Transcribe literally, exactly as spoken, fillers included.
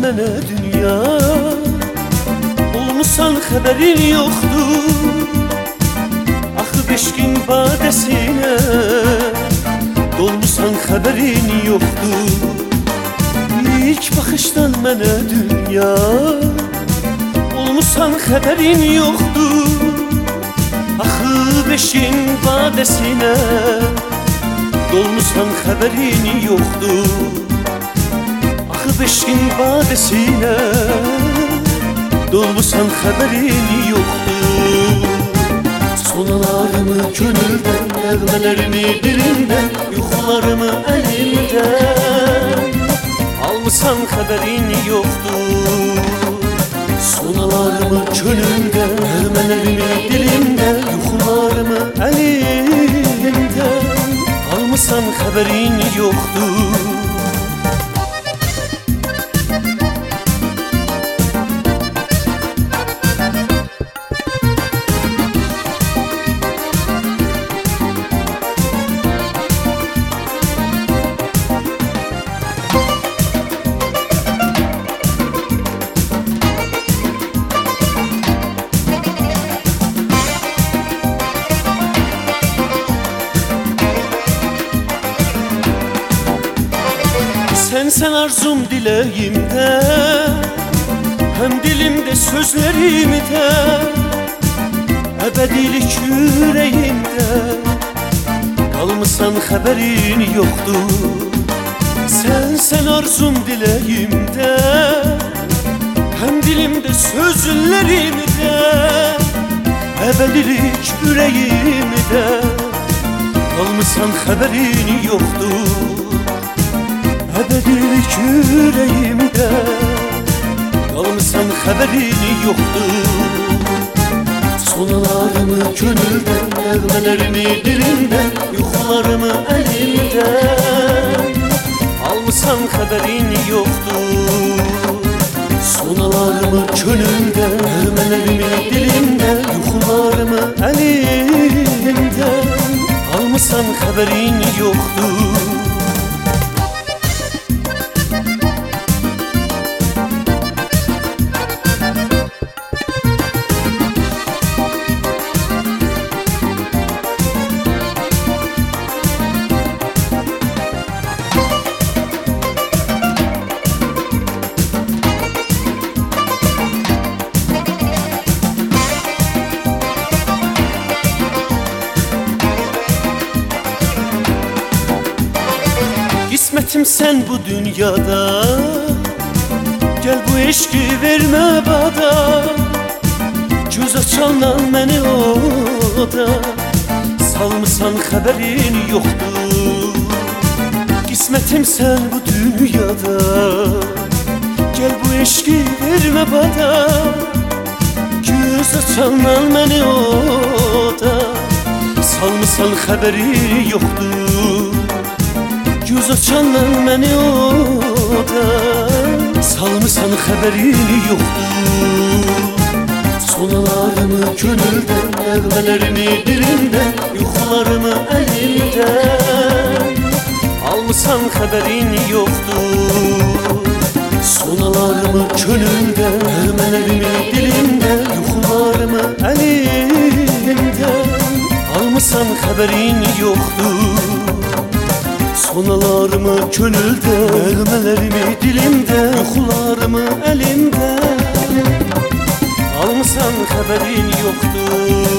mənə dünya, olmusan xəbərin yoxdur. Axı beşkin badəsinə, dolmusan xəbərin yoxdur. İlk baxışdan mənə dünya, olmusan xəbərin yoxdur. Axı beşin badəsinə, dolmusan xəbərin yoxdur. Axı beşin badəsinə, dolmusan xəbərin yoxdur. Sonalarımı gönüldən, nəğmələrimi dilimdən, yuxularımı əlimdən, almısan xəbərin yoxdur. Sonalarımı gönüldən, nəğmələrimi dilimdən, yuxularımı əlimdən, almısan xəbərin yoxdur. Sensen arzum dileğimde, hem dilimde sözlerimde, ebedilik yüreğimde, kalmışsan xəbərin yoxdur. Sensen arzum dileğimde, hem dilimde sözlerimde, ebedilik yüreğimde, kalmışsan xəbərin yoxdur. Ebedilik yüreğimdə, qalmısan xəbərin yoxdur. Sonalarımı gönüldən, nəğmələrimi dilimdən, yuxularımı əlimdən, almısan xəbərin yoxdur. Sonalarımı gönüldən, nəğmələrimi dilimdən, yuxularımı əlimdən, almısan xəbərin yoxdur. Qismətim sən bu dünyada, gəl bu eşqi vermə bada, göz açandan məni oda, salmısan xəbərin yoxdur. Qismətim sən bu dünyada, gəl bu eşqi vermə bada, göz açandan məni oda, salmısan xəbərin yoxdur. Göz açandan məni oda, salmısan xəbərin yoxdur. Sonalarımı gönüldən, nəğmələrimi dilimdən, yuxularımı əlimdən, almısan xəbərin yoxdur. Sonalarımı gönüldən, nəğmələrimi dilimdən, yuxularımı əlimdən, almısan xəbərin yoxdur. Sonalarımı gönüldə, nəğmələrimi dilimdə, yuxularımı əlimdə, almısan xəbərin yoxdur.